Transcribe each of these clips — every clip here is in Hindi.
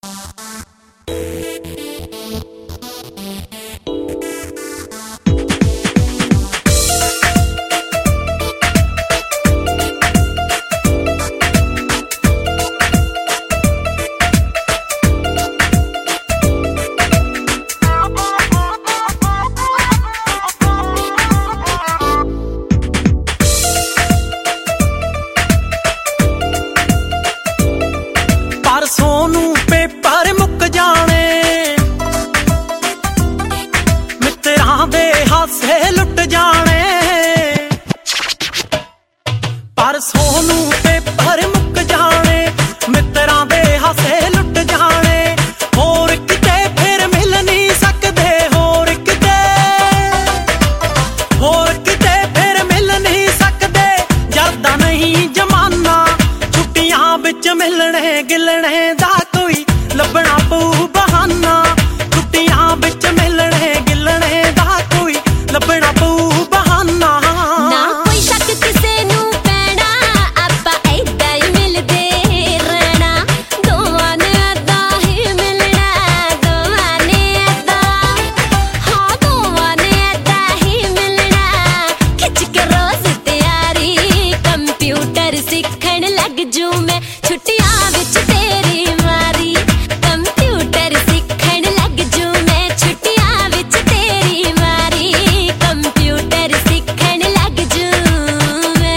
सोनू पेपर मुक जाने मित्रां दे हासे लुट जाने। पर सोनू पेपर मुक जाने मित्रां दे हासे लुट जाने। होर किते फिर मिल नहीं सकदे, होर किते फिर मिल नहीं सकदे। जरदा नहीं जमाना छुट्टियां बिच मिलने गिलने दा कोई लभना पऊ बहाना। छुट्टियां बिच मिलने गिलने दा कोई लभना पऊ बहाना। ना कोई शक किसे नू पैना, आपां ऐदां ही मिलदे रहना। दोवां ने ऐदां ही मिलना, दोवां ने ऐदां, हाँ दोवां ने ऐदां ही मिलना। खिच के रोज तैयारी कंप्यूटर सीखण लग जूं मैं छुट्टियां विच तेरी मारी। कंप्यूटर सीखण लग जूं मैं छुट्टियां विच तेरी मारी। कंप्यूटर सीखण लग जूं मैं।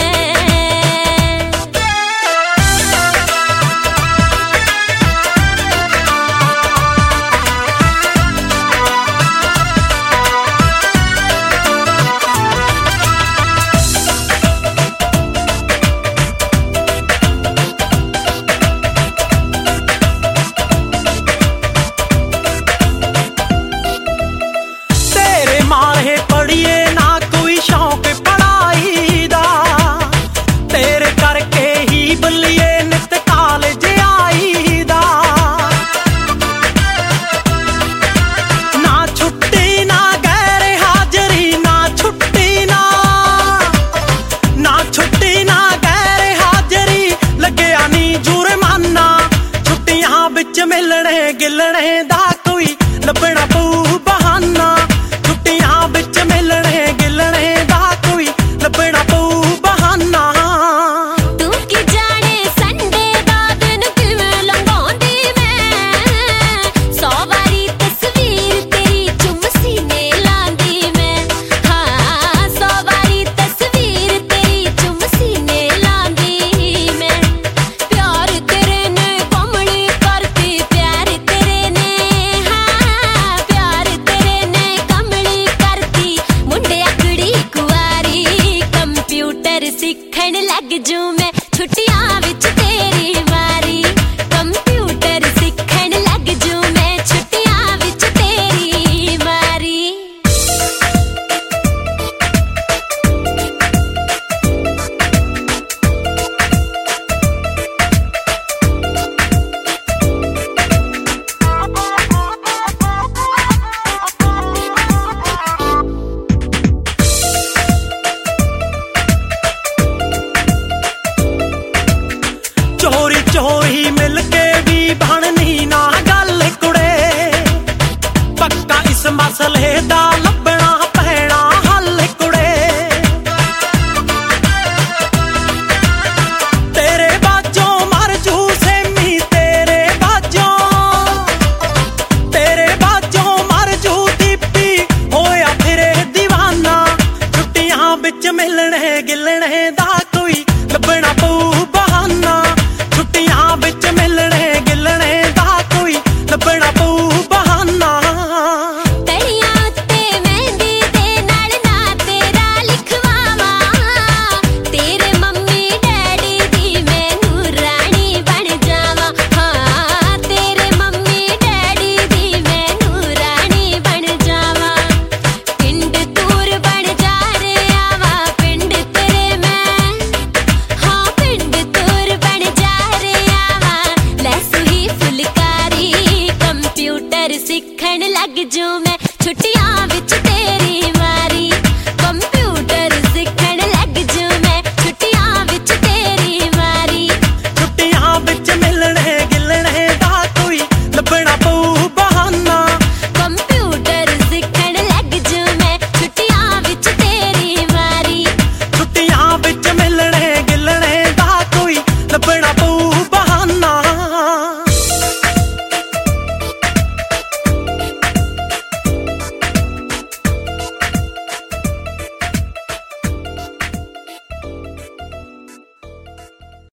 तेरे मारे पढ़िए ना कोई शौक पढ़ाई दा। तेरे करके ही बल्लिए नित कॉलेज आई दा। ना छुट्टी ना गैर हाजरी, ना छुट्टी ना गैर हाजरी। लगया नी जुर्माना छुट्टियां बिच मिलने गिलने दा कोई लभना पऊ बहाना।